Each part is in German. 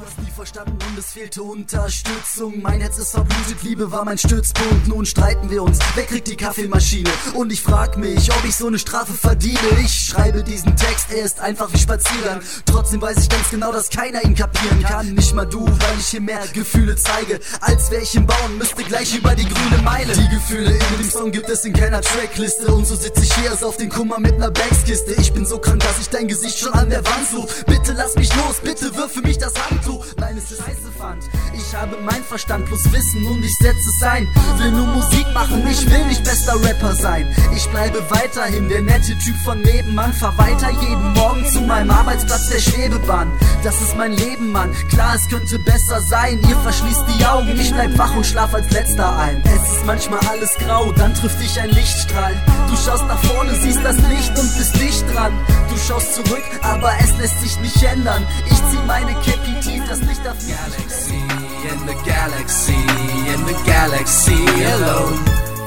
hast nie verstanden und es fehlte Unterstützung. Mein Herz ist verblutet, Liebe war mein Stützpunkt. Nun streiten wir uns, wer kriegt die Kaffeemaschine? Und ich frag mich, ob ich so eine Strafe verdiene. Ich schreibe diesen Text, er ist einfach wie Spaziergang. Trotzdem weiß ich ganz genau, dass keiner ihn kapieren kann. Nicht mal du, weil ich hier mehr Gefühle zeige. Als wär ich im Bauen, müsste gleich über die grüne Meile. Die Gefühle in dem Song gibt es in keiner Trackliste. Und so sitze ich hier, ist auf den Kummer mit ner Backskiste. Ich bin so krank, dass ich dein Gesicht schon an der Wand such. Bitte lass mich los, bitte wirf für mich das Handtuch. Nein, es ist scheiße fand. Ich habe mein Verstand plus Wissen und ich setze es ein. Will nur Musik machen, ich will nicht bester Rapper sein. Ich bleibe weiterhin der nette Typ von nebenan. Fahr weiter jeden Morgen zu meinem Arbeitsplatz der Schwebebahn. Das ist mein Leben, Mann. Klar, es könnte besser sein. Ihr verschließt die Augen, ich bleib wach und schlaf als letzter ein. Es ist manchmal alles grau, dann trifft dich ein Lichtstrahl. Du schaust nach vorne, siehst das Licht und bist dicht dran. Du schaust zurück, aber es lässt sich nicht ändern. Ich zieh meine Cappy tief, das Licht auf mich. Galaxy, in the galaxy, in the galaxy alone.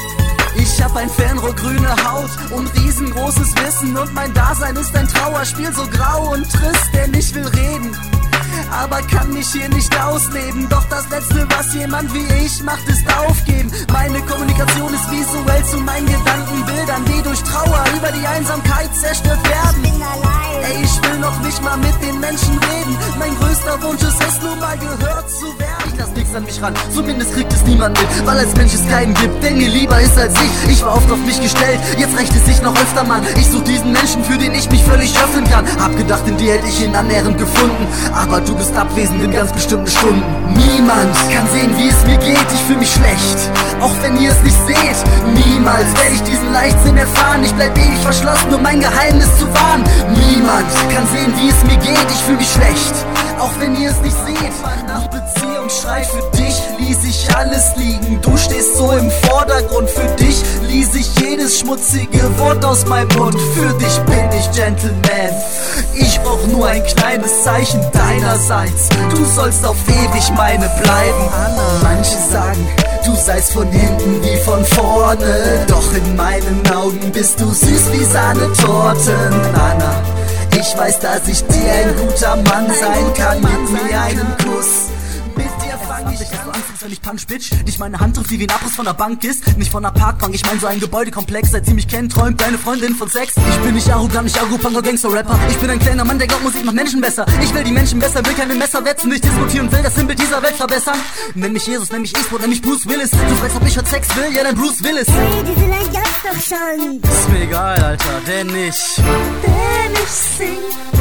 Ich hab ein Fernrohr, grüne Haut und riesengroßes Wissen. Und mein Dasein ist ein Trauerspiel, so grau und trist, denn ich will reden, aber kann mich hier nicht ausleben. Doch das Letzte, was jemand wie ich macht, ist aufgeben. Meine Kommunikation ist visuell zu meinen Gedankenbildern, die durch Trauer über die Einsamkeit zerstört werden. Ey, ich will noch nicht mal mit den Menschen reden. Mein größter Wunsch ist es, nur mal gehört zu werden. Ich lass nichts an mich ran, zumindest kriegt es niemand mit, weil als Mensch es keinen gibt, der mir lieber ist als ich. Ich war oft auf mich gestellt, jetzt rächt es sich noch öfter, Mann. Ich such diesen Menschen, für den ich mich völlig öffnen kann. Hab gedacht, in dir hätte ich ihn annähernd gefunden, aber du bist abwesend in ganz bestimmten Stunden. Niemand kann sehen, wie es mir geht, ich fühl mich schlecht, auch wenn ihr es nicht seht. Niemals werde ich diesen Leichtsinn erfahren. Ich bleib ewig verschlossen, um mein Geheimnis zu wahren. Niemand kann sehen, wie es mir geht, ich fühl mich schlecht, auch wenn ihr es nicht seht. Nach Beziehung schrei, für dich ließ ich alles liegen. Du stehst so im Vordergrund, für dich ließ ich jedes schmutzige Wort aus meinem Mund. Für dich bin ich Gentleman, ich brauch nur ein kleines Zeichen deinerseits. Du sollst auf ewig meine bleiben. Manche sagen, du seist von hinten wie von vorne, doch in meinen Augen bist du süß wie Sahnetorten. Anna, ich weiß, dass ich dir ein guter Mann sein kann. Gib mir einen Kuss, mit dir fang ich an. Wenn ich Punch, Bitch, dich meine Hand trifft, die wie ein Abriss von der Bank ist. Nicht von der Parkbank, ich mein so ein Gebäudekomplex. Seit sie mich kennt, träumt deine Freundin von Sex. Ich bin nicht arrogant, nicht Argo-Punk, Gangster-Rapper. Ich bin ein kleiner Mann, der glaubt, Musik macht Menschen besser. Ich will die Menschen besser, will keine Messer wetzen. Ich diskutiere und will das Sinnbild dieser Welt verbessern. Nenn mich Jesus, nenn mich E-Sport, nenn mich Bruce Willis. Du fragst, ob ich heute Sex will, ja dann Bruce Willis. Hey, diese Line gab's doch schon. Ist mir egal, Alter, denn ich sing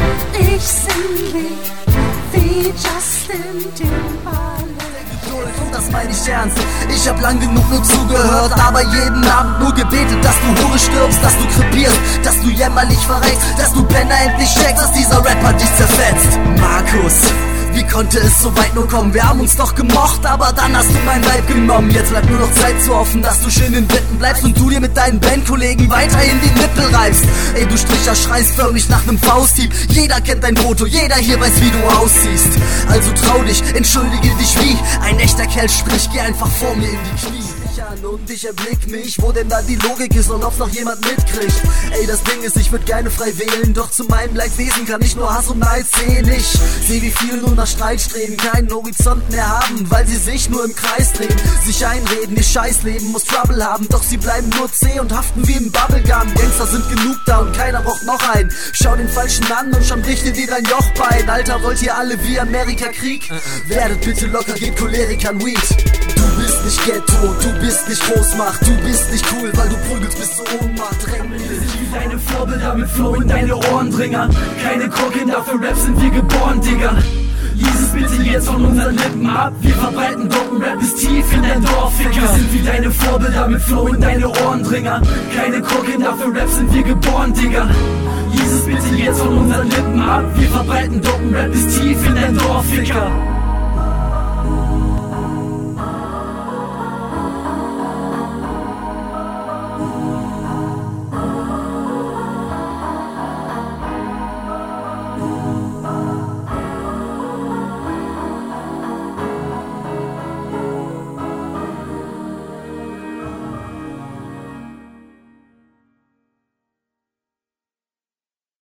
wie Justin Timberlake. Und das meine ich ernst. Ich hab lang genug nur zugehört, aber jeden Abend nur gebetet, dass du Hure stirbst, dass du krepierst, dass du jämmerlich verreckst, dass du Penner endlich checkst, dass dieser Rapper dich zerfetzt. Markus, wie konnte es so weit nur kommen? Wir haben uns doch gemocht, aber dann hast du mein Leib genommen. Jetzt bleibt nur noch Zeit zu hoffen, dass du schön in Witten bleibst und du dir mit deinen Bandkollegen weiterhin die Nippel reibst. Ey, du Stricher schreist förmlich nach nem Fausthieb. Jeder kennt dein Foto, jeder hier weiß, wie du aussiehst. Also trau dich, entschuldige dich wie ein echter Kerl, sprich, geh einfach vor mir in die Knie. Und ich erblick mich, wo denn da die Logik ist und ob's noch jemand mitkriegt. Ey, das Ding ist, ich würd gerne frei wählen, doch zu meinem Leidwesen kann ich nur Hass und Neid sehen. Ich seh, wie viele nur nach Streit streben, keinen Horizont mehr haben, weil sie sich nur im Kreis drehen. Sich einreden, ihr Scheißleben muss Trouble haben, doch sie bleiben nur zäh und haften wie im Bubblegum. Gangster sind genug da und keiner braucht noch einen. Schau den Falschen an und schon bricht dir dein Jochbein. Alter, wollt ihr alle wie Amerika Krieg? Werdet bitte locker, gebt Cholerikern Weed. Du bist nicht Ghetto, du bist nicht Großmacht, du bist nicht cool, weil du prügelst bis zur Ohnmacht. Wir sind wie deine Vorbilder mit Flow in deine Ohrendringer. Keine Krokinder, für Rap sind wir geboren, Digga. Lies es bitte jetzt von unseren Lippen ab. Wir verbreiten dopen Rap bis tief in dein Dorf, Ficker. Wir sind wie deine Vorbilder mit Flow in deine Ohrendringer. Keine Krokinder, für Rap sind wir geboren, Digga. Lies es bitte jetzt von unseren Lippen ab. Wir verbreiten dopen Rap bis tief in dein Dorf, Ficker.